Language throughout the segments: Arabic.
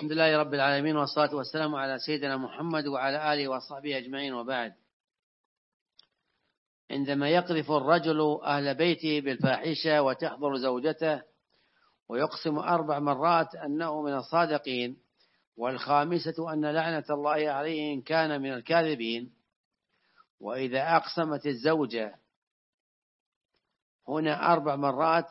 الحمد لله رب العالمين، والصلاة والسلام على سيدنا محمد وعلى آله وصحبه أجمعين، وبعد. عندما يقذف الرجل أهل بيته بالفاحشة وتحضر زوجته ويقسم 4 مرات أنه من الصادقين، والخامسة أن لعنة الله عليه إن كان من الكاذبين، وإذا أقسمت الزوجة هنا 4 مرات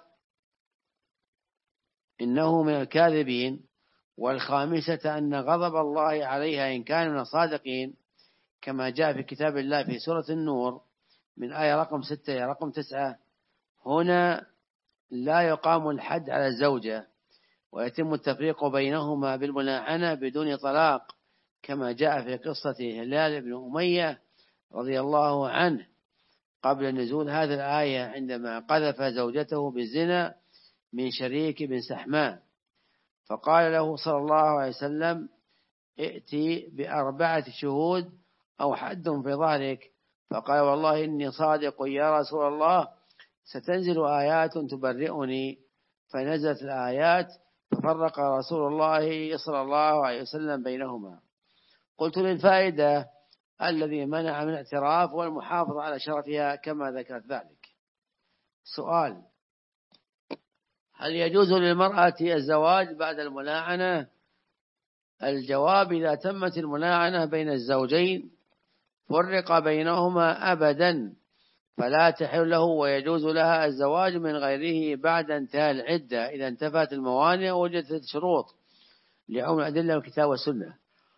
إنه من الكاذبين، والخامسة أن غضب الله عليها إن كان من الصادقين، كما جاء في كتاب الله في سورة النور من آية رقم 6 إلى رقم 9. هنا لا يقام الحد على الزوجة، ويتم التفريق بينهما بالملاعنة بدون طلاق، كما جاء في قصة هلال بن أمية رضي الله عنه قبل نزول هذه الآية، عندما قذف زوجته بالزنا من شريك بن سحمان، فقال له صلى الله عليه وسلم: ائتي ب4 شهود أو حد في ظهرك. فقال: والله إني صادق يا رسول الله، ستنزل آيات تبرئني. فنزلت الآيات ففرق رسول الله صلى الله عليه وسلم بينهما. قلت للفائدة: الذي منع من الاعتراف والمحافظة على شرفها كما ذكرت ذلك. سؤال: هل يجوز للمرأة الزواج بعد الملاعنة؟ الجواب: إذا تمت الملاعنة بين الزوجين فرق بينهما أبدا، فلا تحل له ويجوز لها الزواج من غيره بعد انتهاء العدة، إذا انتفت الموانع ووجدت الشروط لعموم الأدلة والكتاب والسنة.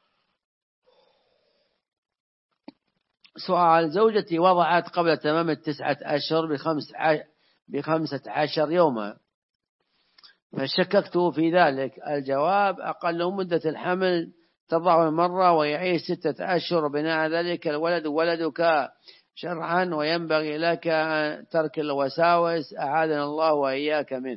سؤال: زوجتي وضعت قبل تمام 9 أشهر ب15 يوما، فشككت في ذلك. الجواب: أقل مدة الحمل تضع المرة ويعيش 6 أشهر، بناء على ذلك الولد ولدك شرعا، وينبغي لك أن ترك الوساوس أعاذنا الله وإياك منه.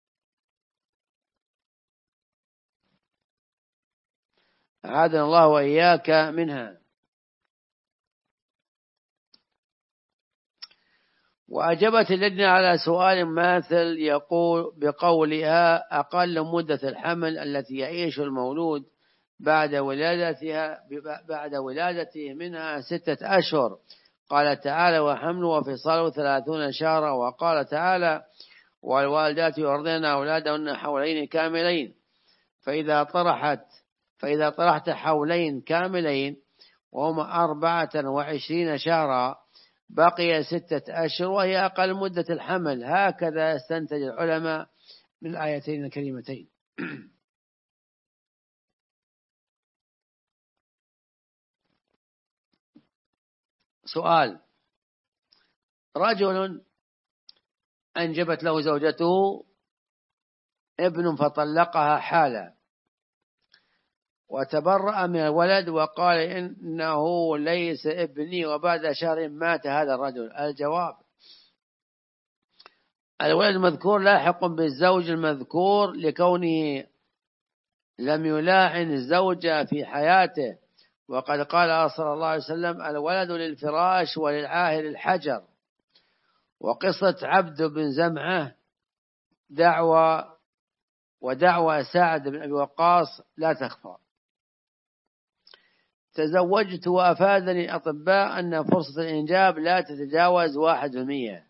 أعاذنا الله وإياك منها. وأجبت اللجنة على سؤال ماثل يقول بقولها: أقل مدة الحمل التي يعيش المولود بعد ولادته منها 6 أشهر. قال تعالى: وحمله وفصاله 30 شهرا. وقال تعالى: والوالدات يرضعن أولادهن حولين كاملين. فإذا طرحت حولين كاملين وهما 24 شهرا بقي 6 أشهر، وهي أقل مدة الحمل. هكذا استنتج العلماء من الآيتين الكريمتين. سؤال: رجل أنجبت له زوجته ابن فطلقها حالا، وتبرأ من الولد وقال إنه ليس ابني، وبعد شهر مات هذا الرجل. الجواب: الولد المذكور لاحق بالزوج المذكور لكونه لم يلاعن الزوجة في حياته، وقد قال صلى الله عليه وسلم: الولد للفراش وللعاهر الحجر. وقصة عبد بن زمعة ودعوى سعد بن أبي وقاص لا تخفى. تزوجت وأفادني الأطباء أن فرصة الإنجاب لا تتجاوز 1%.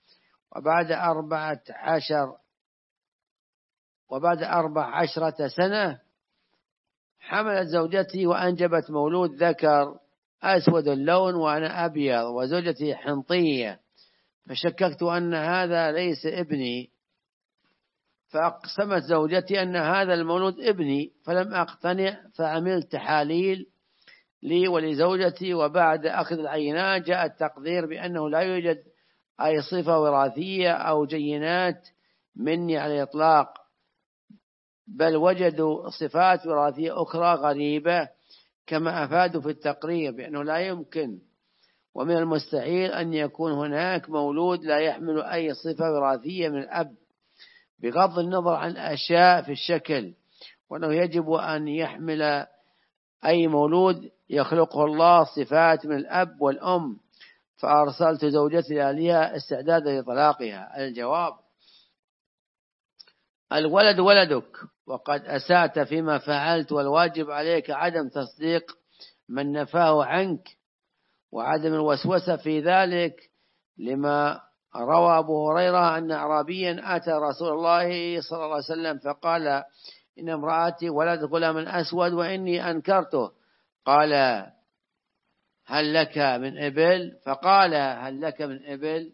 وبعد 14 سنة حملت زوجتي وأنجبت مولود ذكر أسود اللون وأنا أبيض، وزوجتي حنطية، فشككت أن هذا ليس ابني، فأقسمت زوجتي أن هذا المولود ابني، فلم أقتنع، فعملت تحاليل لي ولزوجتي، وبعد أخذ العينات جاء التقدير بأنه لا يوجد أي صفة وراثية أو جينات مني على الإطلاق، بل وجدوا صفات وراثية أخرى غريبة، كما أفادوا في التقرير بأنه لا يمكن ومن المستحيل أن يكون هناك مولود لا يحمل أي صفة وراثية من الأب، بغض النظر عن أشياء في الشكل، وأنه يجب أن يحمل أي مولود يخلقه الله صفات من الأب والأم. فأرسلت زوجتي لأهلها استعدادا لطلاقها. الجواب: الولد ولدك وقد أسأت فيما فعلت، والواجب عليك عدم تصديق من نفاه عنك وعدم الوسوسة في ذلك، لما روى أبو هريرة أن أعرابيا أتى رسول الله صلى الله عليه وسلم فقال: إن امرأتي ولدت غلاما أسود وإني أنكرته. قال: هل لك من إبل؟ فقال: هل لك من إبل؟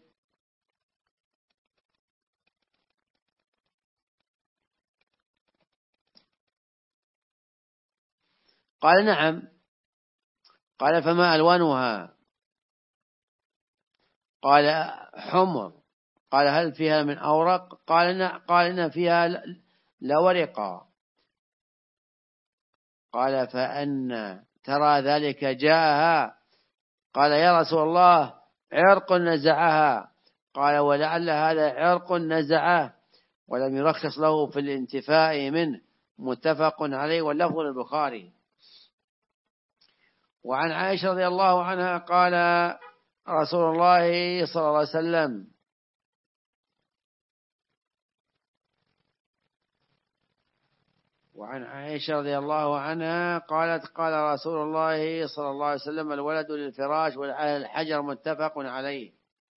قال: نعم. قال: فما ألوانها؟ قال: حمر. قال: هل فيها من أورق؟ قال: نعم. قال: إن فيها لورقا. قال: فأن ترى ذلك جاءها؟ قال: يا رسول الله، عرق نزعها. قال: ولعل هذا عرق نزعه ولم يرخص له في الانتفاء منه. متفق عليه، واللفظ للبخاري. وعن عائشة رضي الله عنها قال رسول الله صلى الله عليه وسلم: وعن عائشة رضي الله عنها قالت: قال رسول الله صلى الله عليه وسلم: الولد للفراش والحجر. متفق عليه.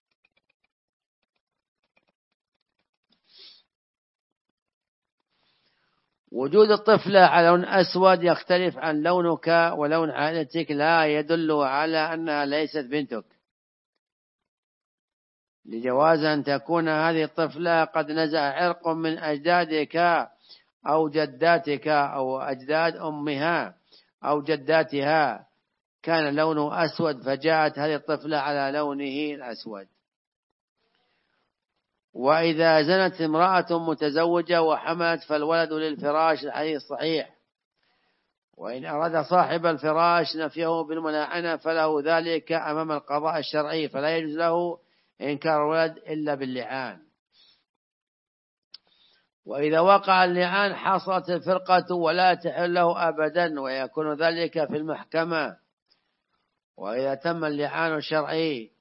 وجود الطفلة على لون أسود يختلف عن لونك ولون عائلتك لا يدل على أنها ليست بنتك، لجواز أن تكون هذه الطفلة قد نزع عرق من أجدادك أو جداتك أو أجداد أمها أو جداتها كان لونه أسود، فجاءت هذه الطفلة على لونه الأسود. وإذا زنت امرأة متزوجة وحملت فالولد للفراش، الحديث صحيح. وإن أراد صاحب الفراش نفيه بالملاعنة فله ذلك أمام القضاء الشرعي، فلا يجوز له إنكار الولد إلا باللعان. وإذا وقع اللعان حصلت الفرقة ولا تحل له أبدا، ويكون ذلك في المحكمة. وإذا تم اللعان الشرعي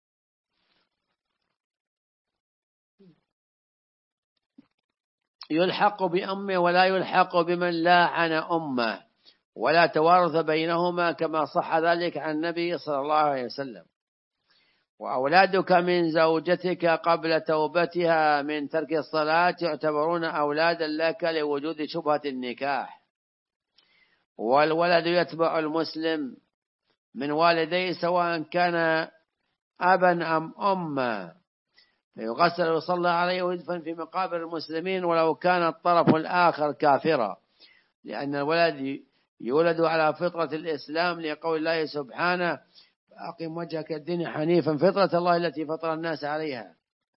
يلحق بأمه ولا يلحق بمن لاعن أمه، ولا توارث بينهما، كما صح ذلك عن النبي صلى الله عليه وسلم. وأولادك من زوجتك قبل توبتها من ترك الصلاة يعتبرون أولادا لك لوجود شبهة النكاح. والولد يتبع المسلم من والديه سواء كان أبا أم أما، فيغسل ويصلى عليه ويدفن في مقابر المسلمين ولو كان الطرف الآخر كافرا، لأن الولد يولد على فطرة الإسلام، لقول الله سبحانه: أقم وجهك الدين حنيفا فطرة الله التي فطر الناس عليها.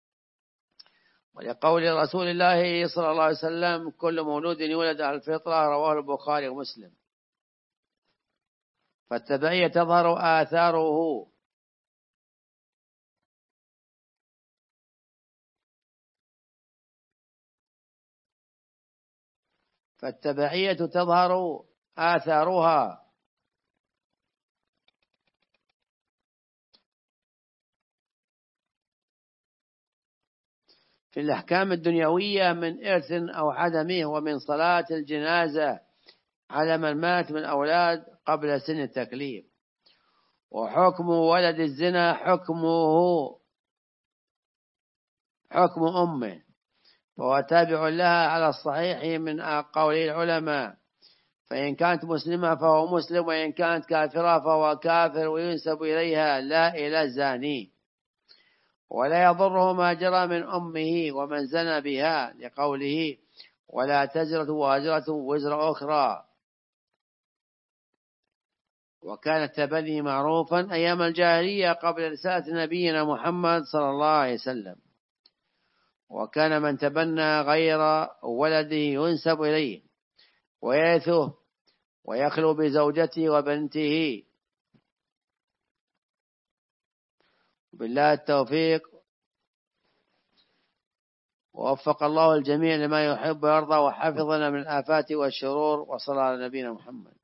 ولقول رسول الله صلى الله عليه وسلم: كل مولود يولد على الفطرة. رواه البخاري ومسلم. فالتبعية تظهر آثاره. فالتبعية تظهر آثارها في الأحكام الدنيوية من إرث أو عدمه، ومن صلاة الجنازة على من مات من أولاد قبل سن التكليف. وحكم ولد الزنا حكمه حكم أمه، فهو تابع لها على الصحيح من قول العلماء، فإن كانت مسلمة فهو مسلم، وإن كانت كافرة فهو كافر، وينسب إليها لا إلى الزاني. ولا يضره ما جرى من أمه ومن زنى بها، لقوله: ولا تزرة وازرة وزر أخرى. وكان التبني معروفا أيام الجاهلية قبل رسالة نبينا محمد صلى الله عليه وسلم. وكان من تبنى غير ولده ينسب إليه ويرثه ويخلو بزوجته وبنته. بالله التوفيق، ووفق الله الجميع لما يحب ويرضى، وحفظنا من الآفات والشرور، وصلى على نبينا محمد.